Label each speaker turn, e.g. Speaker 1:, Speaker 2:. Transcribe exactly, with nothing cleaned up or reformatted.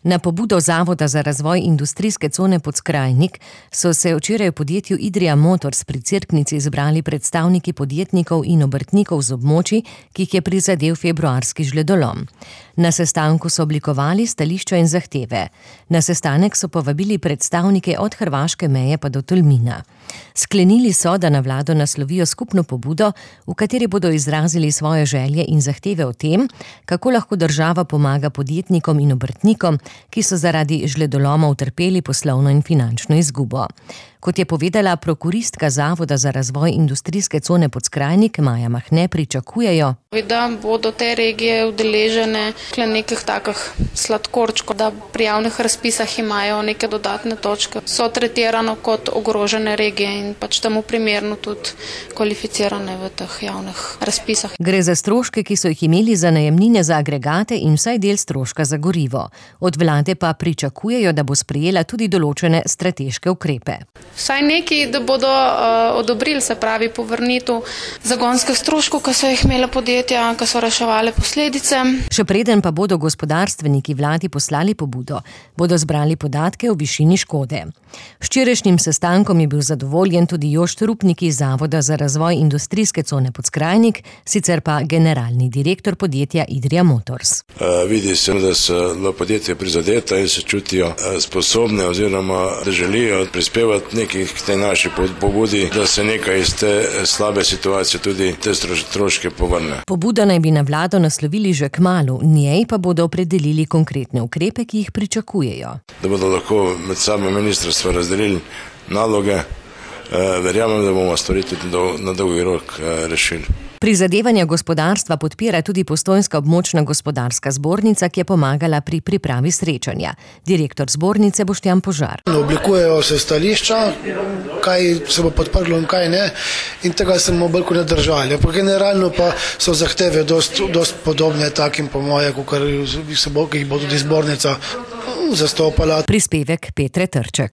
Speaker 1: Na pobudo Zavoda za razvoj industrijske cone Podskrajnik so se včeraj v podjetju Idrija Motors pri Cerknici zbrali predstavniki podjetnikov in obrtnikov z območij, ki jih je prizadel februarski žledolom. Na sestanku so oblikovali stališča in zahteve. Na sestanek so povabili predstavnike od hrvaške meje pa do Tolmina. Sklenili so, da na vlado naslovijo skupno pobudo, v kateri bodo izrazili svoje želje in zahteve o tem, kako lahko država pomaga podjetnikom in obrtnikom, ki so zaradi žledoloma utrpeli poslovno in finančno izgubo. Kot je povedala prokuristka Zavoda za razvoj industrijske cone Podskrajnik Maja Mahne, pričakujejo,
Speaker 2: da bodo te regije udeležene nekih takih sladkorčkov, da pri javnih razpisah imajo neke dodatne točke. So tretirano kot ogrožene regije in pač temu primerno tudi kvalificirane v teh javnih razpisah.
Speaker 1: Gre za stroške, ki so jih imeli za najemnine za agregate in vsaj del stroška za gorivo. Od vlade pa pričakujejo, da bo sprejela tudi določene strateške ukrepe.
Speaker 2: Vsaj neki, da bodo uh, odobrili, se pravi povrnitev zagonskih stroškov, ki so jih imele podjetja, ki so reševali posledice.
Speaker 1: Še preden pa bodo gospodarstveniki vladi poslali pobudo, bodo zbrali podatke o višini škode. S včerajšnjim sestankom je bil zadovoljen tudi Jošt Rupnik iz Zavoda za razvoj industrijske cone Podskrajnik, sicer pa generalni direktor podjetja Idrija Motors.
Speaker 3: Uh, vidi se, da so podjetja prizadeta in se čutijo uh, sposobne oziroma da želijo prispevati nekaj k tej naši pobudi, da se nekaj iz te slabe situacije tudi te stroške povrne.
Speaker 1: Pobuda naj bi na vlado naslovili že kmalu, njej pa bodo opredelili konkretne ukrepe, ki jih pričakujejo.
Speaker 3: Da bodo lahko med samo ministrstvo razdelili naloge, verjamem, da bomo stvari tudi na dolgi rok rešili.
Speaker 1: Prizadevanja gospodarstva podpira tudi Postojnska območna gospodarska zbornica, ki je pomagala pri pripravi srečanja. Direktor zbornice Boštjan Požar.
Speaker 4: Oblikujejo se stališča, kaj se bo podprlo in kaj ne, in tega se bomo bolj kot ne držali. Pa generalno pa so zahteve dost, dost podobne takim po moje, kot jih bo tudi zbornica zastopala.
Speaker 1: Prispevek Petre Trček.